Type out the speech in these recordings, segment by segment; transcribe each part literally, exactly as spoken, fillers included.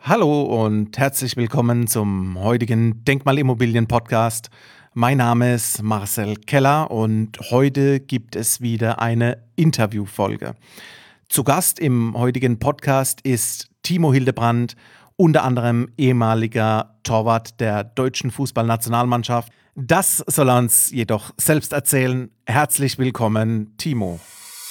Hallo und herzlich willkommen zum heutigen Denkmalimmobilien-Podcast. Mein Name ist Marcel Keller und heute gibt es wieder eine Interviewfolge. Zu Gast im heutigen Podcast ist Timo Hildebrand, unter anderem ehemaliger Torwart der deutschen Fußballnationalmannschaft. Das soll er uns jedoch selbst erzählen. Herzlich willkommen, Timo.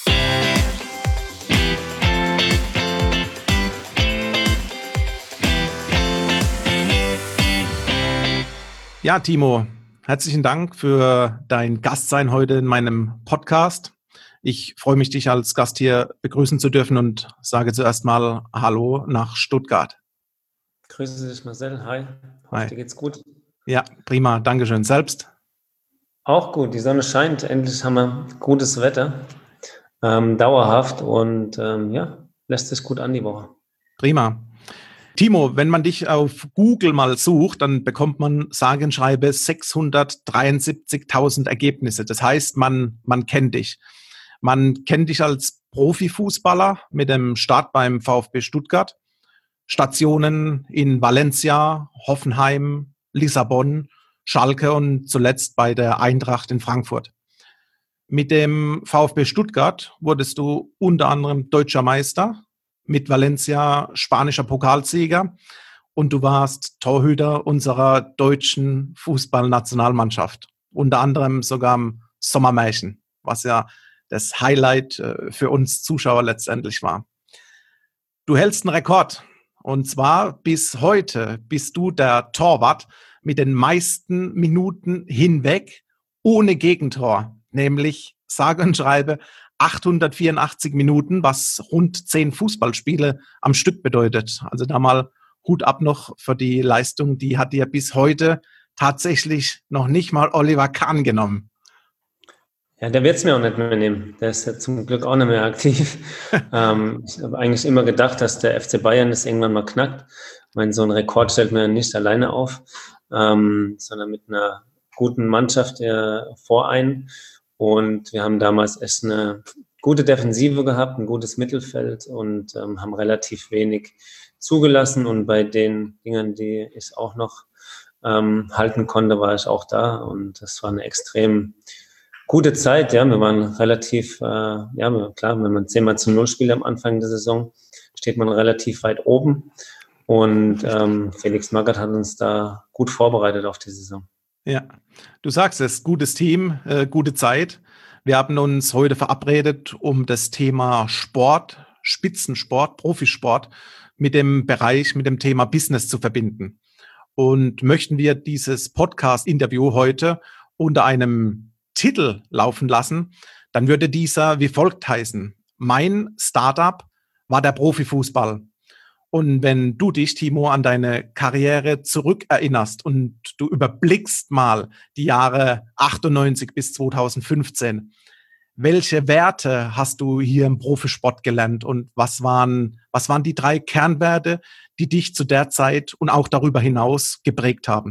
Ja, Timo, herzlichen Dank für dein Gastsein heute in meinem Podcast. Ich freue mich, dich als Gast hier begrüßen zu dürfen und sage zuerst mal Hallo nach Stuttgart. Grüße dich, Marcel. Hi. Hoffe, dir geht's gut. Ja, prima. Dankeschön. Selbst? Auch gut. Die Sonne scheint. Endlich haben wir gutes Wetter. Ähm, dauerhaft und ähm, ja, lässt sich gut an die Woche. Prima. Timo, wenn man dich auf Google mal sucht, dann bekommt man sage und schreibe sechshundertdreiundsiebzigtausend Ergebnisse. Das heißt, man, man kennt dich. Man kennt dich als Profifußballer mit dem Start beim VfB Stuttgart, Stationen in Valencia, Hoffenheim, Lissabon, Schalke und zuletzt bei der Eintracht in Frankfurt. Mit dem VfB Stuttgart wurdest du unter anderem Deutscher Meister, mit Valencia spanischer Pokalsieger und du warst Torhüter unserer deutschen Fußballnationalmannschaft. Unter anderem sogar im Sommermärchen, was ja das Highlight für uns Zuschauer letztendlich war. Du hältst einen Rekord und zwar bis heute bist du der Torwart mit den meisten Minuten hinweg ohne Gegentor, nämlich sage und schreibe achthundertvierundachtzig Minuten, was rund zehn Fußballspiele am Stück bedeutet. Also da mal Hut ab noch für die Leistung, die hat dir bis heute tatsächlich noch nicht mal Oliver Kahn genommen. Ja, der wird es mir auch nicht mehr nehmen. Der ist ja zum Glück auch nicht mehr aktiv. ähm, ich habe eigentlich immer gedacht, dass der F C Bayern das irgendwann mal knackt. Ich meine, so einen Rekord stellt man ja nicht alleine auf, ähm, sondern mit einer guten Mannschaft äh, vor einen. Und wir haben damals echt eine gute Defensive gehabt, ein gutes Mittelfeld und ähm, haben relativ wenig zugelassen. Und bei den Dingern, die ich auch noch ähm, halten konnte, war ich auch da. Und das war eine extrem gute Zeit. Ja, wir waren relativ, äh, ja, klar, wenn man zehnmal zu null spielt am Anfang der Saison, steht man relativ weit oben. Und ähm, Felix Magath hat uns da gut vorbereitet auf die Saison. Ja, du sagst es, gutes Team, äh, gute Zeit. Wir haben uns heute verabredet, um das Thema Sport, Spitzensport, Profisport mit dem Bereich, mit dem Thema Business zu verbinden. Und möchten wir dieses Podcast-Interview heute unter einem Titel laufen lassen, dann würde dieser wie folgt heißen: Mein Startup war der Profifußball. Und wenn du dich, Timo, an deine Karriere zurückerinnerst und du überblickst mal die Jahre achtundneunzig bis zweitausendfünfzehn, welche Werte hast du hier im Profisport gelernt und was waren, was waren die drei Kernwerte, die dich zu der Zeit und auch darüber hinaus geprägt haben?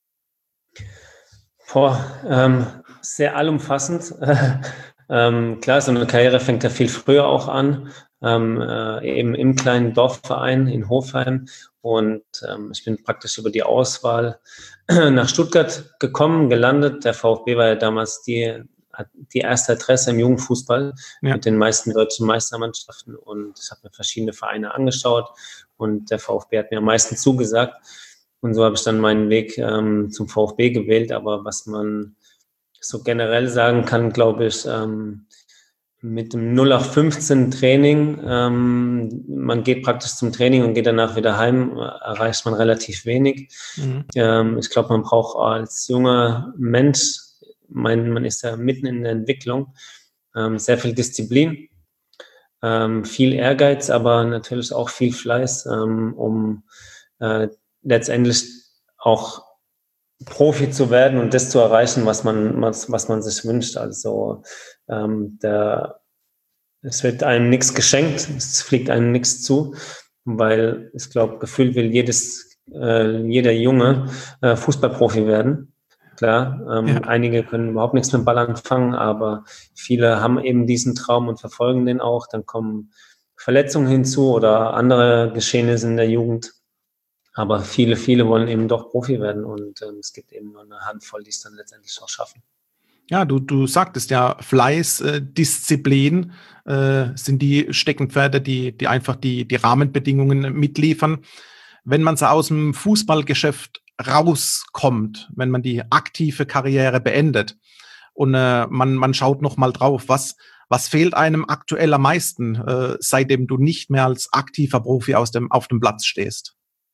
Boah, ähm, sehr allumfassend. ähm, klar, so eine Karriere fängt ja viel früher auch an. Ähm, äh, eben im kleinen Dorfverein in Hofheim und ähm, ich bin praktisch über die Auswahl nach Stuttgart gekommen, gelandet. Der VfB war ja damals die, die erste Adresse im Jugendfußball ja. mit den meisten deutschen Meistermannschaften und ich habe mir verschiedene Vereine angeschaut und der VfB hat mir am meisten zugesagt und so habe ich dann meinen Weg ähm, zum VfB gewählt, aber was man so generell sagen kann, glaube ich, ähm, mit dem null acht fünfzehn Training, ähm, man geht praktisch zum Training und geht danach wieder heim, erreicht man relativ wenig. Mhm. Ähm, ich glaube, man braucht als junger Mensch, mein, man ist ja mitten in der Entwicklung, ähm, sehr viel Disziplin, ähm, viel Ehrgeiz, aber natürlich auch viel Fleiß, ähm, um äh, letztendlich auch Profi zu werden und das zu erreichen, was man, was, was man sich wünscht. Also ähm, der, es wird einem nichts geschenkt, es fliegt einem nichts zu, weil ich glaube, gefühlt will jedes, äh, jeder Junge äh, Fußballprofi werden. Klar, ähm, ja. Einige können überhaupt nichts mit dem Ball anfangen, aber viele haben eben diesen Traum und verfolgen den auch. Dann kommen Verletzungen hinzu oder andere Geschehnisse in der Jugend. Aber viele, viele wollen eben doch Profi werden und ähm, es gibt eben nur eine Handvoll, die es dann letztendlich auch schaffen. Ja, du, du sagtest ja, Fleiß, äh, Disziplin äh, sind die Steckenpferde, die, die einfach die, die Rahmenbedingungen mitliefern. Wenn man so aus dem Fußballgeschäft rauskommt, wenn man die aktive Karriere beendet und äh, man, man schaut noch mal drauf, was, was fehlt einem aktuell am meisten, äh, seitdem du nicht mehr als aktiver Profi aus dem, auf dem Platz stehst?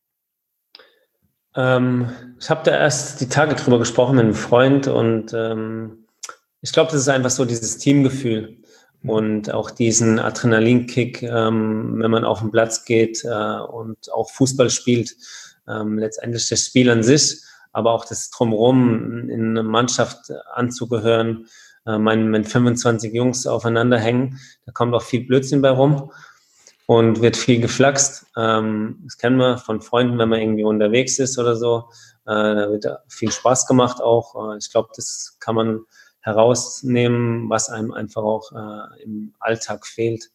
Ähm, ich habe da erst die Tage drüber gesprochen mit einem Freund und ähm, ich glaube, das ist einfach so dieses Teamgefühl und auch diesen Adrenalinkick, ähm, wenn man auf den Platz geht äh, und auch Fußball spielt. Ähm, letztendlich das Spiel an sich, aber auch das Drumherum, in eine Mannschaft anzugehören. Äh, mein, wenn fünfundzwanzig Jungs aufeinander hängen, da kommt auch viel Blödsinn bei rum und wird viel geflaxt. Ähm, das kennen wir von Freunden, wenn man irgendwie unterwegs ist oder so. Äh, da wird viel Spaß gemacht auch. Äh, ich glaube, das kann man herausnehmen, was einem einfach auch äh, im Alltag fehlt.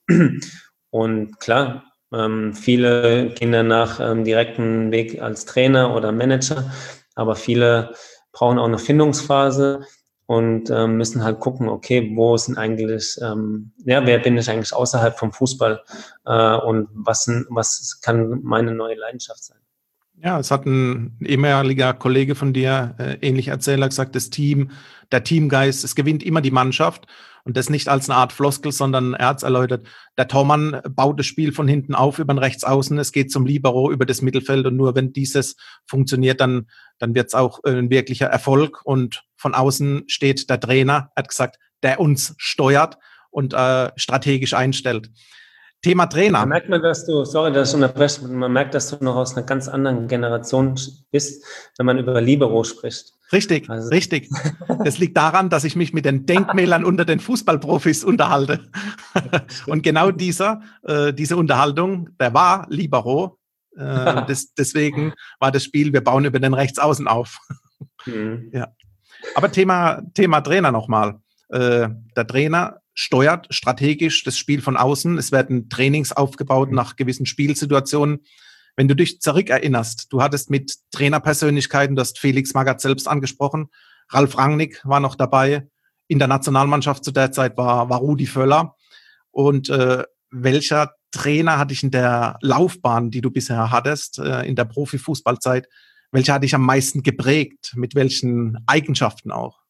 Und klar, ähm, viele gehen danach ähm, direkten Weg als Trainer oder Manager, aber viele brauchen auch eine Findungsphase und ähm, müssen halt gucken, okay, wo sind eigentlich, ähm, ja, wer bin ich eigentlich außerhalb vom Fußball äh, und was, was kann meine neue Leidenschaft sein? Ja, es hat ein ehemaliger Kollege von dir äh, ähnlich erzählt, er hat gesagt, das Team, der Teamgeist, es gewinnt immer die Mannschaft und das nicht als eine Art Floskel, sondern er hat es erläutert, der Tormann baut das Spiel von hinten auf über den Rechtsaußen, es geht zum Libero über das Mittelfeld und nur wenn dieses funktioniert, dann, dann wird es auch ein wirklicher Erfolg und von außen steht der Trainer, hat gesagt, der uns steuert und äh, strategisch einstellt. Thema Da Trainer. merkt man, dass du, sorry, dass ich unterbreche, man merkt, dass du noch aus einer ganz anderen Generation bist, wenn man über Libero spricht. Richtig, Also, richtig. Das liegt daran, dass ich mich mit den Denkmälern unter den Fußballprofis unterhalte. Und genau dieser, äh, diese Unterhaltung, der war Libero. Äh, des, deswegen war das Spiel, wir bauen über den Rechtsaußen auf. mhm. Ja. Aber Thema, Thema Trainer nochmal. Äh, der Trainer steuert strategisch das Spiel von außen. Es werden Trainings aufgebaut nach gewissen Spielsituationen. Wenn du dich zurückerinnerst, du hattest mit Trainerpersönlichkeiten, du hast Felix Magath selbst angesprochen, Ralf Rangnick war noch dabei, in der Nationalmannschaft zu der Zeit war, war Rudi Völler. Und äh, welcher Trainer hat dich in der Laufbahn, die du bisher hattest, äh, in der Profifußballzeit, welcher hat dich am meisten geprägt? Mit welchen Eigenschaften auch?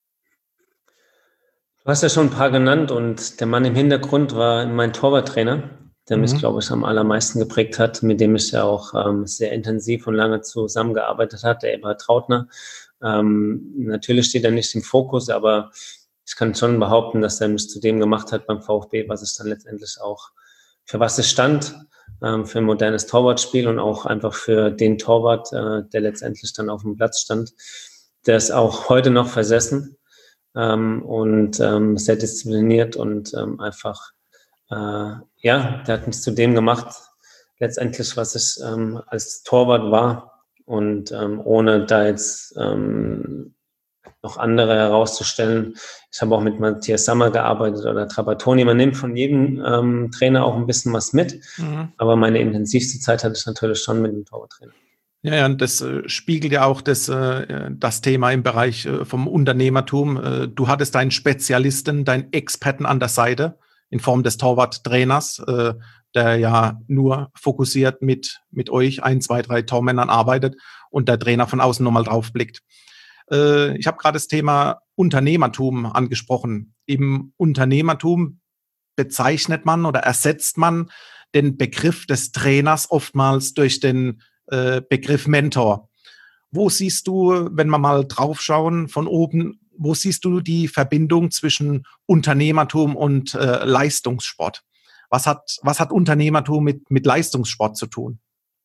Du hast ja schon ein paar genannt und der Mann im Hintergrund war mein Torwarttrainer, der mich, Mhm. glaube ich, am allermeisten geprägt hat, mit dem ich ja auch ähm, sehr intensiv und lange zusammengearbeitet habe, der Eberhard Trautner. Ähm, natürlich steht er nicht im Fokus, aber ich kann schon behaupten, dass er mich zu dem gemacht hat beim VfB, was ich dann letztendlich auch, für was es stand, ähm, für ein modernes Torwartspiel und auch einfach für den Torwart, äh, der letztendlich dann auf dem Platz stand. Der ist auch heute noch versessen. Ähm, und ähm, sehr diszipliniert und ähm, einfach, äh, ja, der hat mich zu dem gemacht, letztendlich, was ich ähm, als Torwart war und ähm, ohne da jetzt ähm, noch andere herauszustellen. Ich habe auch mit Matthias Sammer gearbeitet oder Trapattoni. Man nimmt von jedem ähm, Trainer auch ein bisschen was mit, Mhm. aber meine intensivste Zeit hatte ich natürlich schon mit dem Torwarttrainer. Ja, ja, und das äh, spiegelt ja auch das, äh, das Thema im Bereich äh, vom Unternehmertum. Äh, du hattest deinen Spezialisten, deinen Experten an der Seite in Form des Torwarttrainers, äh, der ja nur fokussiert mit, mit euch, ein, zwei, drei Tormännern arbeitet und der Trainer von außen nochmal drauf blickt. Äh, ich habe gerade das Thema Unternehmertum angesprochen. Im Unternehmertum bezeichnet man oder ersetzt man den Begriff des Trainers oftmals durch den äh, Begriff Mentor. Wo siehst du, wenn wir mal draufschauen von oben, wo siehst du die Verbindung zwischen Unternehmertum und äh, Leistungssport? Was hat, was hat Unternehmertum mit, mit Leistungssport zu tun?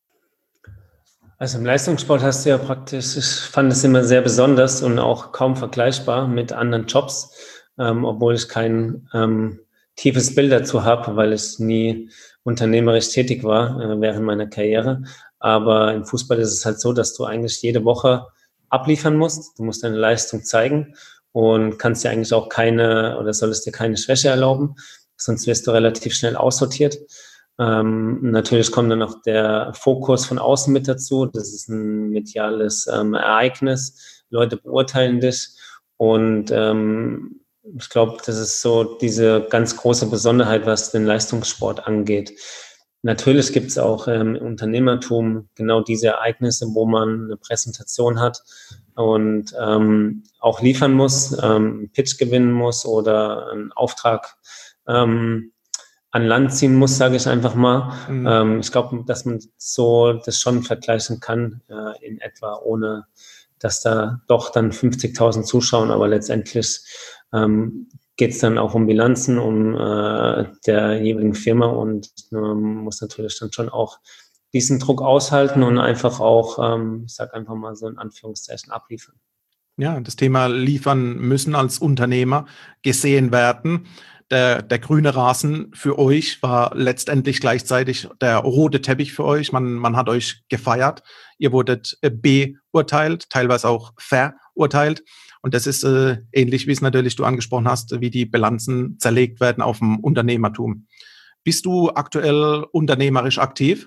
Also im Leistungssport hast du ja praktisch, ich fand es immer sehr besonders und auch kaum vergleichbar mit anderen Jobs, ähm, obwohl ich kein ähm, tiefes Bild dazu habe, weil ich nie unternehmerisch tätig war äh, während meiner Karriere. Aber im Fußball ist es halt so, dass du eigentlich jede Woche abliefern musst. Du musst deine Leistung zeigen und kannst dir eigentlich auch keine oder solltest dir keine Schwäche erlauben, sonst wirst du relativ schnell aussortiert. Ähm, natürlich kommt dann noch der Fokus von außen mit dazu. Das ist ein mediales ähm, Ereignis. Leute beurteilen das. Und ähm, ich glaube, das ist so diese ganz große Besonderheit, was den Leistungssport angeht. Natürlich gibt es auch ähm, im Unternehmertum genau diese Ereignisse, wo man eine Präsentation hat und ähm, auch liefern muss, ähm, einen Pitch gewinnen muss oder einen Auftrag ähm, an Land ziehen muss, sage ich einfach mal. Mhm. Ähm, ich glaube, dass man so das schon vergleichen kann äh, in etwa, ohne dass da doch dann fünfzigtausend zuschauen, aber letztendlich ähm, geht es dann auch um Bilanzen, um äh, der jeweiligen Firma und man muss natürlich dann schon auch diesen Druck aushalten und einfach auch, ähm, ich sage einfach mal so in Anführungszeichen, abliefern. Ja, das Thema liefern müssen als Unternehmer gesehen werden. Der, der grüne Rasen für euch war letztendlich gleichzeitig der rote Teppich für euch. Man, man hat euch gefeiert. Ihr wurdet äh, beurteilt, teilweise auch verurteilt. Und das ist äh, ähnlich, wie es natürlich du angesprochen hast, wie die Bilanzen zerlegt werden auf dem Unternehmertum. Bist du aktuell unternehmerisch aktiv?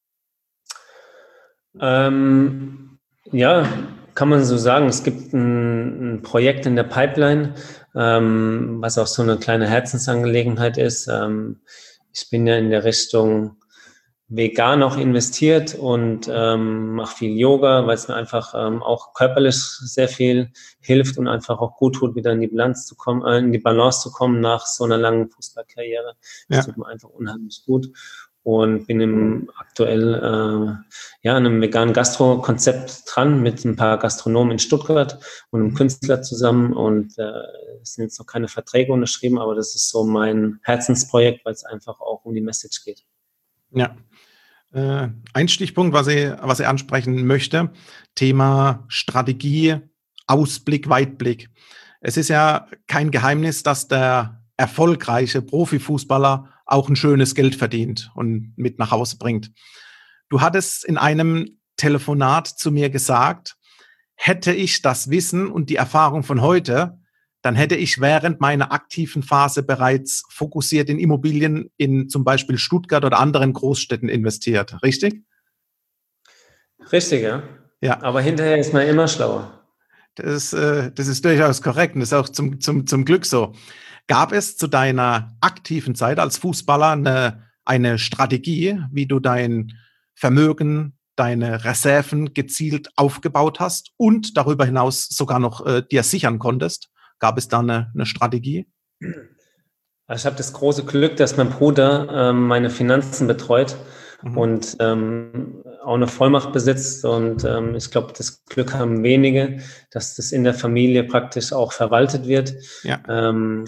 Ähm, ja, kann man so sagen. Es gibt ein, ein Projekt in der Pipeline, ähm, was auch so eine kleine Herzensangelegenheit ist. Ähm, ich bin ja in der Richtung vegan auch investiert und ähm, mache viel Yoga, weil es mir einfach ähm, auch körperlich sehr viel hilft und einfach auch gut tut, wieder in die Balance zu kommen, äh, in die Balance zu kommen nach so einer langen Fußballkarriere. Das ja. tut mir einfach unheimlich gut. Und bin im aktuell äh, ja an einem veganen Gastro-Konzept dran mit ein paar Gastronomen in Stuttgart und einem Künstler zusammen. Und äh, es sind jetzt noch keine Verträge unterschrieben, aber das ist so mein Herzensprojekt, weil es einfach auch um die Message geht. Ja. Äh, ein Stichpunkt, was ich, was ich ansprechen möchte, Thema Strategie, Ausblick, Weitblick. Es ist ja kein Geheimnis, dass der erfolgreiche Profifußballer auch ein schönes Geld verdient und mit nach Hause bringt. Du hattest in einem Telefonat zu mir gesagt, hätte ich das Wissen und die Erfahrung von heute, dann hätte ich während meiner aktiven Phase bereits fokussiert in Immobilien in zum Beispiel Stuttgart oder anderen Großstädten investiert. Richtig? Richtig, ja. Ja. Aber hinterher ist man immer schlauer. Das, äh, das ist durchaus korrekt und das ist auch zum, zum, zum Glück so. Gab es zu deiner aktiven Zeit als Fußballer eine, eine Strategie, wie du dein Vermögen, deine Reserven gezielt aufgebaut hast und darüber hinaus sogar noch äh, dir sichern konntest? Gab es da eine, eine Strategie? Ich habe das große Glück, dass mein Bruder ähm, meine Finanzen betreut mhm. und ähm, auch eine Vollmacht besitzt. Und ähm, ich glaube, das Glück haben wenige, dass das in der Familie praktisch auch verwaltet wird. Ja. Ähm,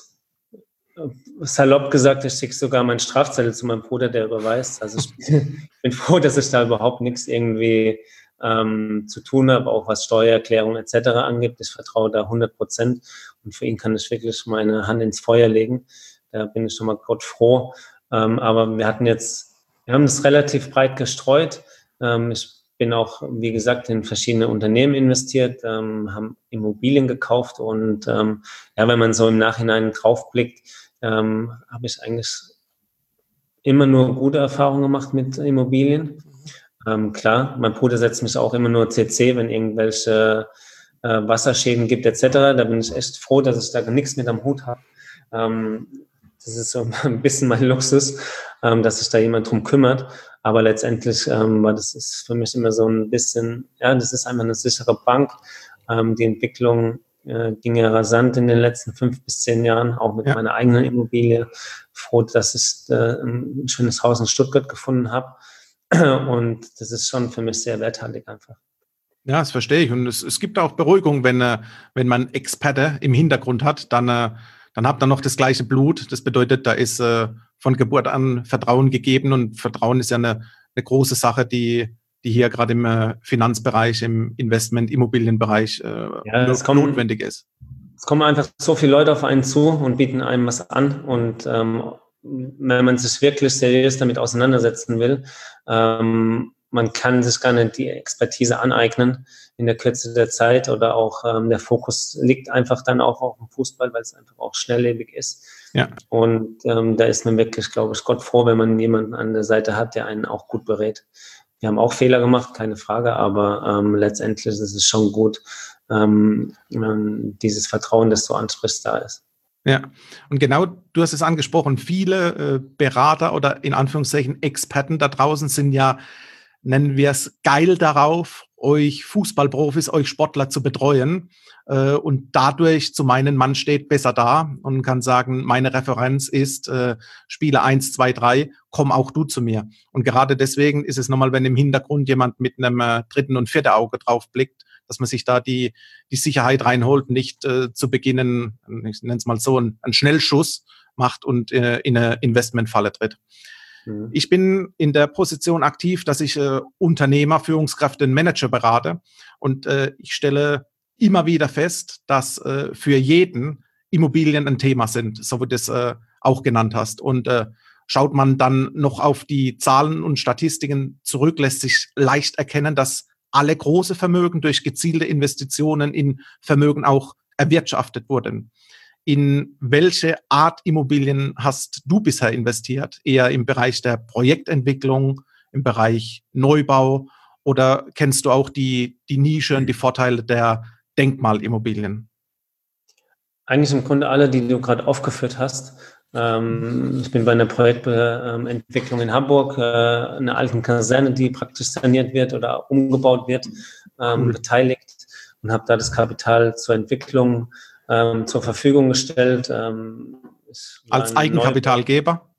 salopp gesagt, ich schicke sogar meinen Strafzettel zu meinem Bruder, der überweist. Also ich bin froh, dass ich da überhaupt nichts irgendwie ähm, zu tun habe, auch was Steuererklärung et cetera angeht. Ich vertraue da hundert Prozent und für ihn kann ich wirklich meine Hand ins Feuer legen. Da bin ich schon mal Gott froh. Ähm, aber wir hatten jetzt, wir haben das relativ breit gestreut. Ähm, ich bin auch, wie gesagt, in verschiedene Unternehmen investiert, ähm, haben Immobilien gekauft und ähm, ja, wenn man so im Nachhinein draufblickt, ähm, habe ich eigentlich immer nur gute Erfahrungen gemacht mit Immobilien. Ähm, klar, mein Bruder setzt mich auch immer nur C C, wenn irgendwelche äh, Wasserschäden gibt et cetera. Da bin ich echt froh, dass ich da nichts mit am Hut habe. Ähm, das ist so ein bisschen mein Luxus, ähm, dass sich da jemand drum kümmert. Aber letztendlich ähm, war das ist für mich immer so ein bisschen, ja, das ist einfach eine sichere Bank. Ähm, die Entwicklung äh, ging ja rasant in den letzten fünf bis zehn Jahren, auch mit ja. meiner eigenen Immobilie. Froh, dass ich äh, ein schönes Haus in Stuttgart gefunden habe. Und das ist schon für mich sehr werthaltig einfach. Ja, das verstehe ich. Und es, es gibt auch Beruhigung, wenn, äh, wenn man Experte im Hintergrund hat, dann, äh, dann habt ihr noch das gleiche Blut. Das bedeutet, da ist äh, von Geburt an Vertrauen gegeben und Vertrauen ist ja eine, eine große Sache, die, die hier gerade im äh, Finanzbereich, im Investment-, Immobilienbereich äh, ja, es kommen, notwendig ist. Es kommen einfach so viele Leute auf einen zu und bieten einem was an und ähm, wenn man sich wirklich seriös damit auseinandersetzen will, ähm, man kann sich gar nicht die Expertise aneignen in der Kürze der Zeit oder auch ähm, der Fokus liegt einfach dann auch auf dem Fußball, weil es einfach auch schnelllebig ist. Ja. Und ähm, da ist man wirklich, glaube ich, Gott froh, wenn man jemanden an der Seite hat, der einen auch gut berät. Wir haben auch Fehler gemacht, keine Frage, aber ähm, letztendlich ist es schon gut, ähm, dieses Vertrauen, das du ansprichst, da ist. Ja, und genau, du hast es angesprochen, viele äh, Berater oder in Anführungszeichen Experten da draußen sind ja, nennen wir es, geil darauf, euch Fußballprofis, euch Sportler zu betreuen äh, und dadurch zu meinen, man steht besser da und kann sagen, meine Referenz ist äh, Spiele eins, zwei, drei, komm auch du zu mir. Und gerade deswegen ist es nochmal, wenn im Hintergrund jemand mit einem äh, dritten und vierten Auge drauf blickt, dass man sich da die, die Sicherheit reinholt, nicht äh, zu beginnen, ich nenne es mal so, einen, einen Schnellschuss macht und äh, in eine Investmentfalle tritt. Mhm. Ich bin in der Position aktiv, dass ich äh, Unternehmer, Führungskräfte und Manager berate und äh, ich stelle immer wieder fest, dass äh, für jeden Immobilien ein Thema sind, so wie du es äh, auch genannt hast. Und äh, schaut man dann noch auf die Zahlen und Statistiken zurück, lässt sich leicht erkennen, dass alle große Vermögen durch gezielte Investitionen in Vermögen auch erwirtschaftet wurden. In welche Art Immobilien hast du bisher investiert? Eher im Bereich der Projektentwicklung, im Bereich Neubau oder kennst du auch die, die Nische und die Vorteile der Denkmalimmobilien? Eigentlich im Grunde alle, die du gerade aufgeführt hast. Ähm, ich bin bei einer Projektentwicklung in Hamburg, äh, einer alten Kaserne, die praktisch saniert wird oder umgebaut wird, ähm, cool. beteiligt und habe da das Kapital zur Entwicklung ähm, zur Verfügung gestellt. Ähm, Als Eigenkapitalgeber? Neubau.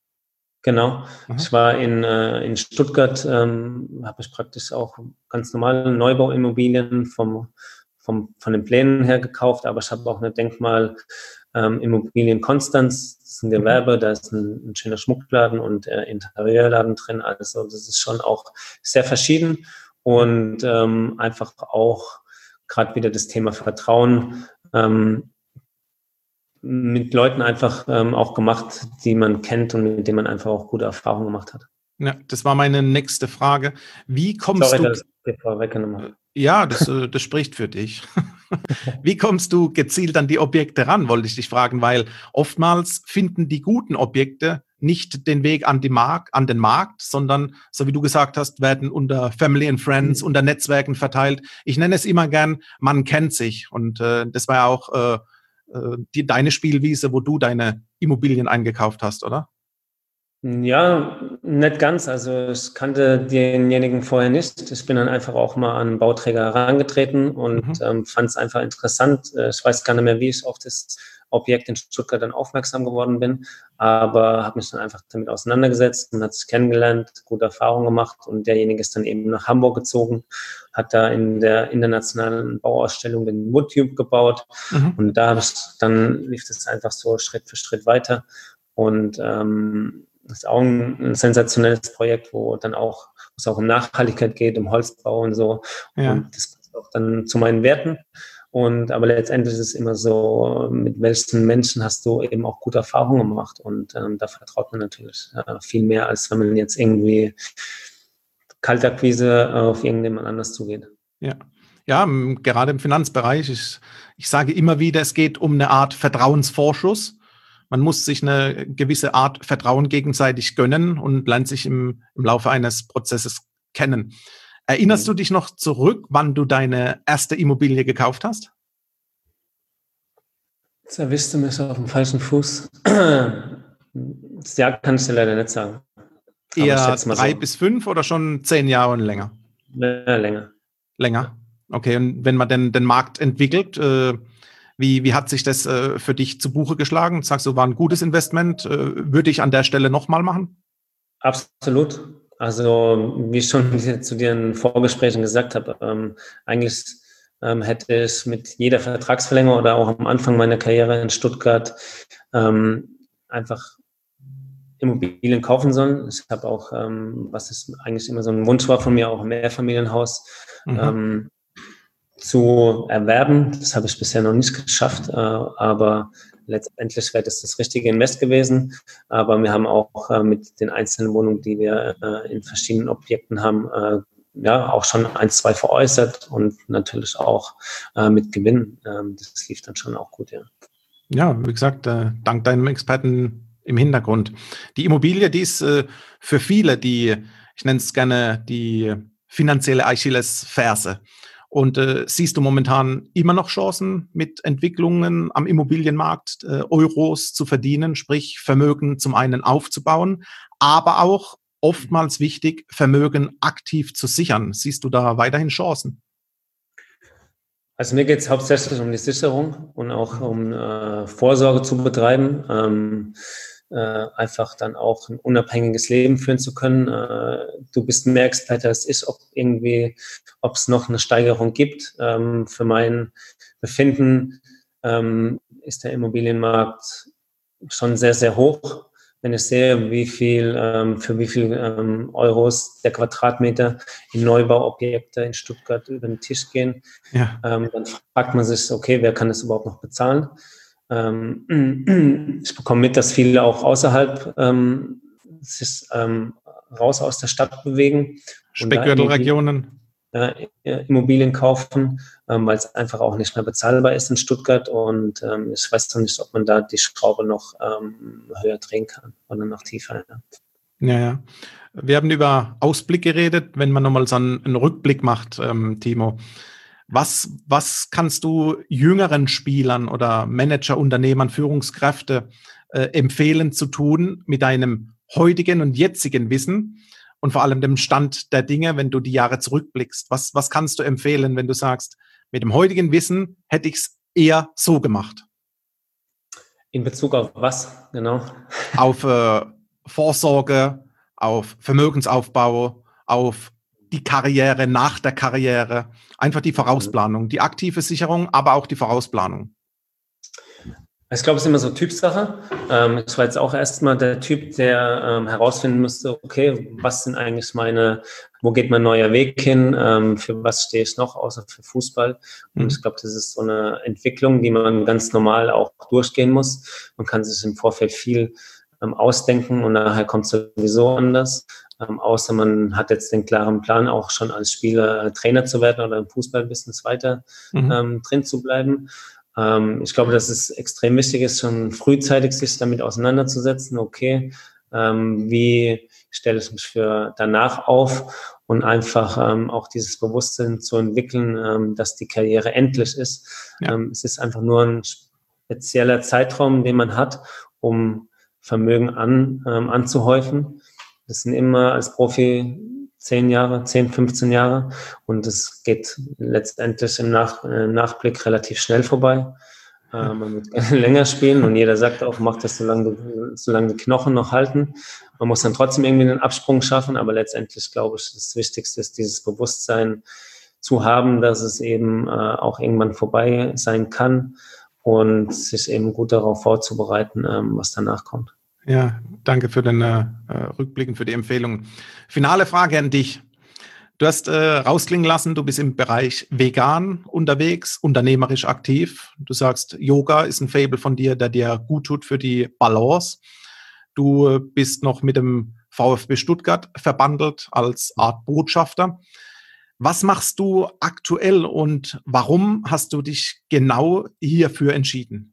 Genau. Aha. Ich war in, äh, in Stuttgart, ähm, habe ich praktisch auch ganz normale Neubauimmobilien vom Vom, von den Plänen her gekauft, aber ich habe auch eine Denkmal-Immobilien ähm, Konstanz, das ist ein Gewerbe, da ist ein, ein schöner Schmuckladen und äh, Interieurladen drin, also das ist schon auch sehr verschieden und ähm, einfach auch gerade wieder das Thema Vertrauen ähm, mit Leuten einfach ähm, auch gemacht, die man kennt und mit denen man einfach auch gute Erfahrungen gemacht hat. Ja, das war meine nächste Frage. Wie kommst Sorry, du... dass ich vorweggenommen habe. Ja, das, das spricht für dich. Wie kommst du gezielt an die Objekte ran, wollte ich dich fragen, weil oftmals finden die guten Objekte nicht den Weg an, die Mark, an den Markt, sondern, so wie du gesagt hast, werden unter Family and Friends, mhm. unter Netzwerken verteilt. Ich nenne es immer gern, man kennt sich. Und äh, das war ja auch äh, die, deine Spielwiese, wo du deine Immobilien eingekauft hast, oder? Ja, nicht ganz. Also ich kannte denjenigen vorher nicht. Ich bin dann einfach auch mal an einen Bauträger herangetreten und mhm. ähm, fand es einfach interessant. Ich weiß gar nicht mehr, wie ich auf das Objekt in Stuttgart dann aufmerksam geworden bin, aber habe mich dann einfach damit auseinandergesetzt und hat sich kennengelernt, gute Erfahrungen gemacht und derjenige ist dann eben nach Hamburg gezogen, hat da in der internationalen Bauausstellung den Woodtube gebaut mhm. und da habe ich, dann lief das einfach so Schritt für Schritt weiter und ähm, das ist auch ein, ein sensationelles Projekt, wo dann auch, wo es auch um Nachhaltigkeit geht, um Holzbau und so. Ja. Und das passt auch dann zu meinen Werten. Und aber letztendlich ist es immer so, mit welchen Menschen hast du eben auch gute Erfahrungen gemacht. Und ähm, da vertraut man natürlich äh, viel mehr, als wenn man jetzt irgendwie Kaltakquise äh, auf irgendjemand anders zugeht. Ja. Ja, gerade im Finanzbereich, ich, ich sage immer wieder, es geht um eine Art Vertrauensvorschuss. Man muss sich eine gewisse Art Vertrauen gegenseitig gönnen und lernt sich im, im Laufe eines Prozesses kennen. Erinnerst du dich noch zurück, wann du deine erste Immobilie gekauft hast? Jetzt erwischst du mich auf dem falschen Fuß. Das Jahr kann ich dir leider nicht sagen. Aber eher drei so. bis fünf oder schon zehn Jahre und länger? Ja, länger. Länger. Okay, und wenn man denn den Markt entwickelt, äh, Wie, wie hat sich das äh, für dich zu Buche geschlagen? Sagst du, war ein gutes Investment? Äh, würde ich an der Stelle nochmal machen? Absolut. Also wie ich schon zu dir in Vorgesprächen gesagt habe, ähm, eigentlich ähm, hätte ich mit jeder Vertragsverlängerung oder auch am Anfang meiner Karriere in Stuttgart ähm, einfach Immobilien kaufen sollen. Ich habe auch, ähm, was ist eigentlich immer so ein Wunsch war von mir, auch ein Mehrfamilienhaus mhm. ähm, zu erwerben. Das habe ich bisher noch nicht geschafft, äh, aber letztendlich wäre das das richtige Invest gewesen. Aber wir haben auch äh, mit den einzelnen Wohnungen, die wir äh, in verschiedenen Objekten haben, äh, ja auch schon ein, zwei veräußert und natürlich auch äh, mit Gewinn. Ähm, das lief dann schon auch gut, ja. Ja, wie gesagt, äh, dank deinem Experten im Hintergrund. Die Immobilie, die ist äh, für viele die, ich nenne es gerne die finanzielle Achillesferse. Und äh, siehst du momentan immer noch Chancen mit Entwicklungen am Immobilienmarkt, äh, Euros zu verdienen, sprich Vermögen zum einen aufzubauen, aber auch oftmals wichtig, Vermögen aktiv zu sichern. Siehst du da weiterhin Chancen? Also mir geht es hauptsächlich um die Sicherung und auch um äh, Vorsorge zu betreiben, ähm, äh, einfach dann auch ein unabhängiges Leben führen zu können. Äh, du bist mehr Experte als ich, ob irgendwie, ob es noch eine Steigerung gibt. Ähm, für mein Befinden ähm, ist der Immobilienmarkt schon sehr, sehr hoch. Wenn ich sehe, wie viel, ähm, für wie viel ähm, Euros der Quadratmeter in Neubauobjekte in Stuttgart über den Tisch gehen, Ja. ähm, dann fragt man sich, okay, wer kann das überhaupt noch bezahlen? Ähm, ich bekomme mit, dass viele auch außerhalb ähm, sich ähm, raus aus der Stadt bewegen und da Immobilien, Speckgürtelregionen. äh, Immobilien kaufen, ähm, weil es einfach auch nicht mehr bezahlbar ist in Stuttgart. Und ähm, ich weiß noch nicht, ob man da die Schraube noch ähm, höher drehen kann oder noch tiefer. Ja. Ja, ja. Wir haben über Ausblick geredet, wenn man nochmal so einen, einen Rückblick macht, ähm, Timo. Was, was kannst du jüngeren Spielern oder Manager, Unternehmern, Führungskräfte äh, empfehlen zu tun mit deinem heutigen und jetzigen Wissen und vor allem dem Stand der Dinge, wenn du die Jahre zurückblickst? Was, was kannst du empfehlen, wenn du sagst, mit dem heutigen Wissen hätte ich es eher so gemacht? In Bezug auf was, genau? Auf äh, Vorsorge, auf Vermögensaufbau, auf die Karriere nach der Karriere, einfach die Vorausplanung, die aktive Sicherung, aber auch die Vorausplanung. Ich glaube, es ist immer so Typsache. Ähm, ich war jetzt auch erstmal der Typ, der ähm, herausfinden müsste, okay, was sind eigentlich meine, wo geht mein neuer Weg hin, ähm, für was stehe ich noch, außer für Fußball. Und Mhm. ich glaube, das ist so eine Entwicklung, die man ganz normal auch durchgehen muss. Man kann sich im Vorfeld viel ähm, ausdenken und nachher kommt es sowieso anders. Ähm, außer man hat jetzt den klaren Plan, auch schon als Spieler äh, Trainer zu werden oder im Fußballbusiness weiter Mhm. ähm, drin zu bleiben. Ich glaube, dass es extrem wichtig ist, schon frühzeitig sich damit auseinanderzusetzen. Okay, ähm, wie stelle ich mich für danach auf und einfach ähm, auch dieses Bewusstsein zu entwickeln, ähm, dass die Karriere endlich ist. Ja. Ähm, es ist einfach nur ein spezieller Zeitraum, den man hat, um Vermögen an, ähm, anzuhäufen. Das sind immer als Profi zehn Jahre, zehn, fünfzehn Jahre und es geht letztendlich im, Nach, im Nachblick relativ schnell vorbei. Äh, man wird gerne länger spielen und jeder sagt auch, macht das, solange, solange die Knochen noch halten. Man muss dann trotzdem irgendwie einen Absprung schaffen, aber letztendlich glaube ich, das Wichtigste ist dieses Bewusstsein zu haben, dass es eben äh, auch irgendwann vorbei sein kann und sich eben gut darauf vorzubereiten, ähm, was danach kommt. Ja, danke für den äh, Rückblick und für die Empfehlung. Finale Frage an dich. Du hast äh, rausklingen lassen, du bist im Bereich vegan unterwegs, unternehmerisch aktiv. Du sagst, Yoga ist ein Faible von dir, der dir gut tut für die Balance. Du bist noch mit dem VfB Stuttgart verbandelt als Art Botschafter. Was machst du aktuell und warum hast du dich genau hierfür entschieden?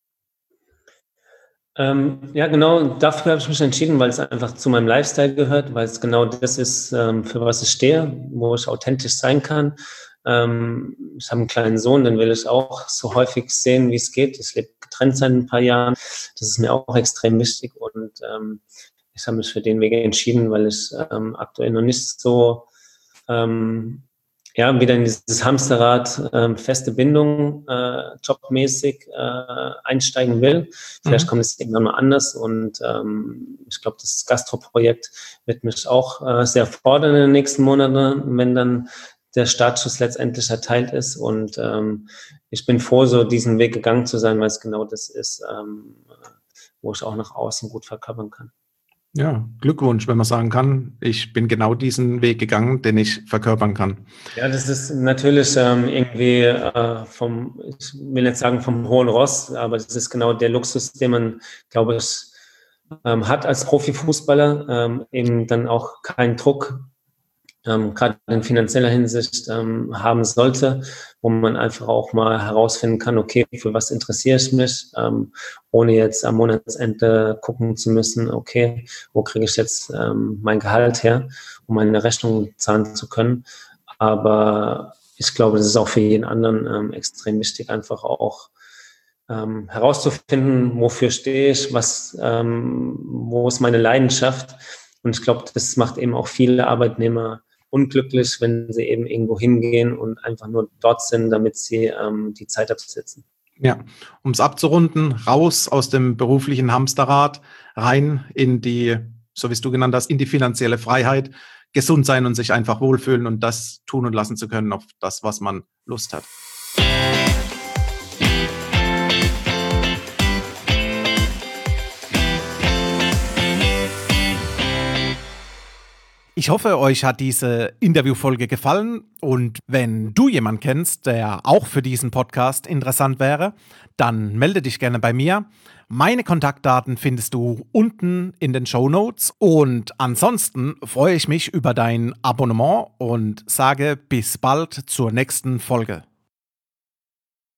Ähm, ja, genau, dafür habe ich mich entschieden, weil es einfach zu meinem Lifestyle gehört, weil es genau das ist, ähm, für was ich stehe, wo ich authentisch sein kann. Ähm, ich habe einen kleinen Sohn, den will ich auch so häufig sehen, wie es geht. Ich lebe getrennt seit ein paar Jahren. Das ist mir auch extrem wichtig und ähm, ich habe mich für den Weg entschieden, weil ich ähm, aktuell noch nicht so ähm, ja, wieder in dieses Hamsterrad ähm, feste Bindung äh, jobmäßig äh, einsteigen will. Vielleicht Mhm. kommt es irgendwann mal anders und ähm, ich glaube, das Gastro-Projekt wird mich auch äh, sehr fordern in den nächsten Monaten, wenn dann der Startschuss letztendlich erteilt ist und ähm, ich bin froh, so diesen Weg gegangen zu sein, weil es genau das ist, ähm, wo ich auch nach außen gut verkörpern kann. Ja, Glückwunsch, wenn man sagen kann, ich bin genau diesen Weg gegangen, den ich verkörpern kann. Ja, das ist natürlich ähm, irgendwie äh, vom, ich will nicht sagen vom hohen Ross, aber das ist genau der Luxus, den man, glaube ich, ähm, hat als Profifußballer, ähm, eben dann auch keinen Druck ähm, gerade in finanzieller Hinsicht ähm, haben sollte, wo man einfach auch mal herausfinden kann, okay, für was interessiere ich mich, ähm, ohne jetzt am Monatsende gucken zu müssen, okay, wo kriege ich jetzt ähm, mein Gehalt her, um meine Rechnung zahlen zu können. Aber ich glaube, das ist auch für jeden anderen ähm, extrem wichtig, einfach auch ähm, herauszufinden, wofür stehe ich, was, ähm, wo ist meine Leidenschaft. Und ich glaube, das macht eben auch viele Arbeitnehmer unglücklich, wenn sie eben irgendwo hingehen und einfach nur dort sind, damit sie ähm, die Zeit absitzen. Ja, um es abzurunden, raus aus dem beruflichen Hamsterrad, rein in die, so wie es du genannt hast, in die finanzielle Freiheit, gesund sein und sich einfach wohlfühlen und das tun und lassen zu können, auf das, was man Lust hat. Ich hoffe, euch hat diese Interviewfolge gefallen und wenn du jemanden kennst, der auch für diesen Podcast interessant wäre, dann melde dich gerne bei mir. Meine Kontaktdaten findest du unten in den Shownotes und ansonsten freue ich mich über dein Abonnement und sage bis bald zur nächsten Folge.